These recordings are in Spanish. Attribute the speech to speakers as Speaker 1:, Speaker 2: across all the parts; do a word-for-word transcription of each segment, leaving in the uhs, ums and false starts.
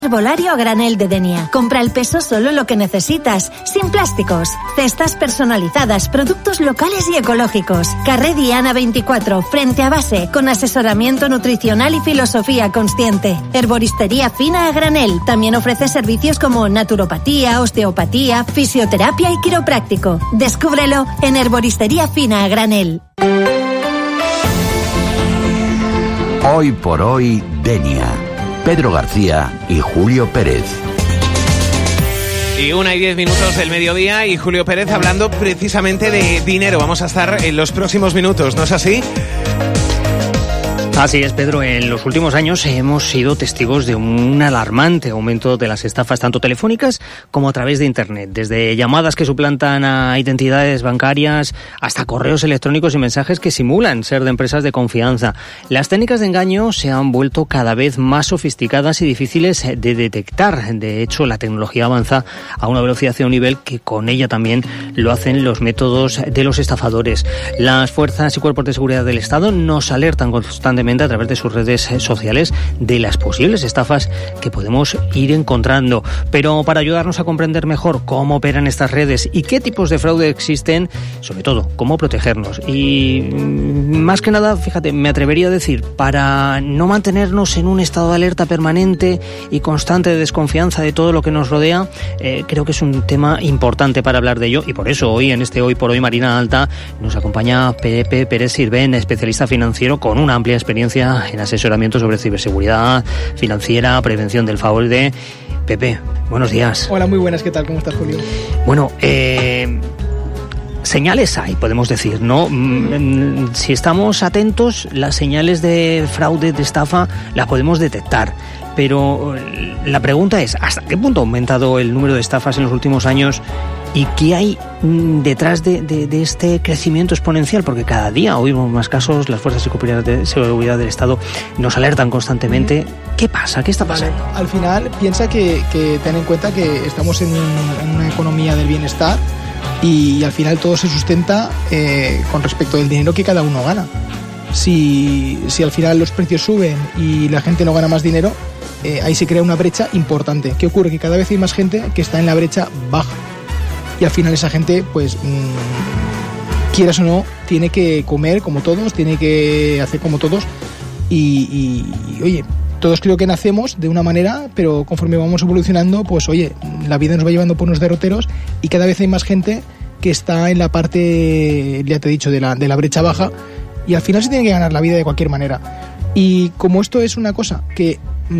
Speaker 1: Herbolario a granel de Denia. Compra al peso solo lo que necesitas, sin plásticos. Cestas personalizadas, productos locales y ecológicos. Carré Diana veinticuatro, frente a base, con asesoramiento nutricional y filosofía consciente. Herboristería fina a granel. También ofrece servicios como naturopatía, osteopatía, fisioterapia y quiropráctico. Descúbrelo en Herboristería fina a granel.
Speaker 2: Hoy por hoy, Denia. Pedro García y Julio Pérez.
Speaker 3: Y una y diez minutos del mediodía y Julio Pérez hablando precisamente de dinero. Vamos a estar en los próximos minutos, ¿no es así?
Speaker 4: Así es, Pedro. En los últimos años hemos sido testigos de un alarmante aumento de las estafas, tanto telefónicas como a través de Internet. Desde llamadas que suplantan a identidades bancarias hasta correos electrónicos y mensajes que simulan ser de empresas de confianza. Las técnicas de engaño se han vuelto cada vez más sofisticadas y difíciles de detectar. De hecho, la tecnología avanza a una velocidad y a un nivel que con ella también lo hacen los métodos de los estafadores. Las fuerzas y cuerpos de seguridad del Estado nos alertan constantemente a través de sus redes sociales de las posibles estafas que podemos ir encontrando. Pero para ayudarnos a comprender mejor cómo operan estas redes y qué tipos de fraude existen, sobre todo, cómo protegernos. Y más que nada, fíjate, me atrevería a decir, para no mantenernos en un estado de alerta permanente y constante de desconfianza de todo lo que nos rodea, eh, creo que es un tema importante para hablar de ello. Y por eso hoy, en este Hoy por Hoy Marina Alta, nos acompaña Pepe Pérez Sirven, especialista financiero con una amplia experiencia en asesoramiento sobre ciberseguridad financiera, prevención del fraude. Pepe, buenos días.
Speaker 5: Hola, muy buenas, ¿qué tal? ¿Cómo estás, Julio?
Speaker 4: Bueno, eh... señales hay, podemos decir, ¿no? Si estamos atentos, las señales de fraude, de estafa, las podemos detectar. Pero la pregunta es, ¿hasta qué punto ha aumentado el número de estafas en los últimos años? ¿Y qué hay detrás de, de, de este crecimiento exponencial? Porque cada día oímos más casos, las fuerzas de seguridad del Estado nos alertan constantemente. ¿Qué pasa? ¿Qué está pasando?
Speaker 5: Vale. Al final, piensa que, que ten en cuenta que estamos en, un, en una economía del bienestar y, y al final todo se sustenta eh, con respecto del dinero que cada uno gana. Si, si al final los precios suben y la gente no gana más dinero, eh, ahí se crea una brecha importante. ¿Qué ocurre? Que cada vez hay más gente que está en la brecha baja. Y al final esa gente, pues, mmm, quieras o no, tiene que comer como todos, tiene que hacer como todos. Y, y, y, oye, todos creo que nacemos de una manera, pero conforme vamos evolucionando, pues, oye, la vida nos va llevando por unos derroteros y cada vez hay más gente que está en la parte, ya te he dicho, de la, de la brecha baja. Y al final se tiene que ganar la vida de cualquier manera. Y como esto es una cosa que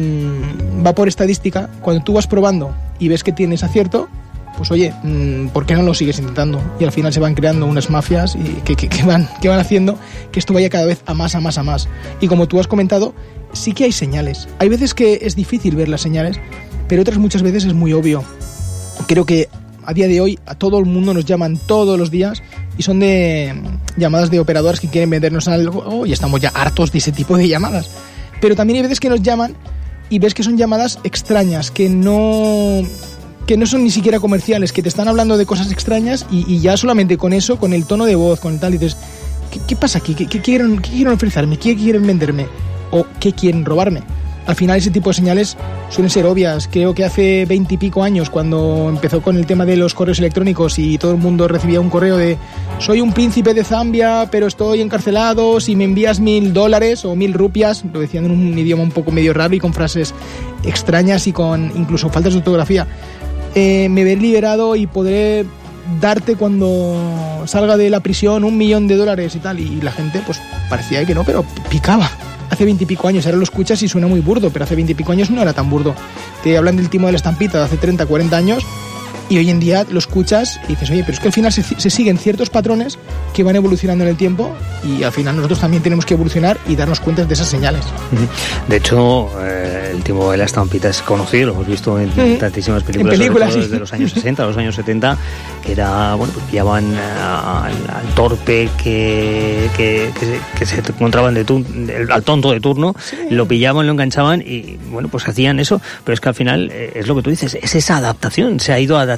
Speaker 5: mmm, va por estadística, cuando tú vas probando y ves que tienes acierto, pues oye, ¿por qué no lo sigues intentando? Y al final se van creando unas mafias y que, que, que, van, que van haciendo que esto vaya cada vez a más, a más, a más. Y como tú has comentado, sí que hay señales. Hay veces que es difícil ver las señales, pero otras muchas veces es muy obvio. Creo que a día de hoy a todo el mundo nos llaman todos los días y son de llamadas de operadoras que quieren vendernos algo y estamos ya hartos de ese tipo de llamadas. Pero también hay veces que nos llaman y ves que son llamadas extrañas, que no... que no son ni siquiera comerciales, que te están hablando de cosas extrañas y, y ya solamente con eso, con el tono de voz, con el tal, y dices, ¿qué, qué pasa aquí? ¿Qué, qué, quieren, ¿Qué quieren ofrecerme? ¿Qué quieren venderme? ¿O qué quieren robarme? Al final ese tipo de señales suelen ser obvias. Creo que hace veinte y pico años, cuando empezó con el tema de los correos electrónicos y todo el mundo recibía un correo de soy un príncipe de Zambia, pero estoy encarcelado, si me envías mil dólares o mil rupias, lo decían en un idioma un poco medio raro y con frases extrañas y con incluso faltas de ortografía. Eh, me veré liberado y podré darte cuando salga de la prisión un millón de dólares y tal. Y la gente pues parecía que no, pero picaba. Hace veinte y pico años, ahora lo escuchas y suena muy burdo, pero hace veinte y pico años no era tan burdo. Te hablan del timo de la estampita de hace treinta, cuarenta años y hoy en día lo escuchas y dices, oye, pero es que al final se, se siguen ciertos patrones que van evolucionando en el tiempo y al final nosotros también tenemos que evolucionar y darnos cuenta de esas señales.
Speaker 4: De hecho, eh, el timo de la estampita es conocido, lo hemos visto en mm. tantísimas películas, en películas sobre todo sí. Desde los años sesenta a los años setenta, que era, bueno, pues pillaban uh, al, al torpe que, que, que, se, que se encontraban de turno, al tonto de turno, sí. Lo pillaban, lo enganchaban y, bueno, pues hacían eso, pero es que al final eh, es lo que tú dices, es esa adaptación, se ha ido adaptando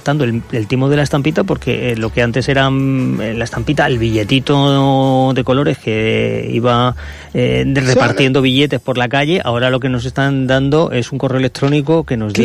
Speaker 4: adaptando el, el timo de la estampita, porque eh, lo que antes era eh, la estampita, el billetito de colores que iba eh, repartiendo billetes por la calle, ahora lo que nos están dando es un correo electrónico que nos dice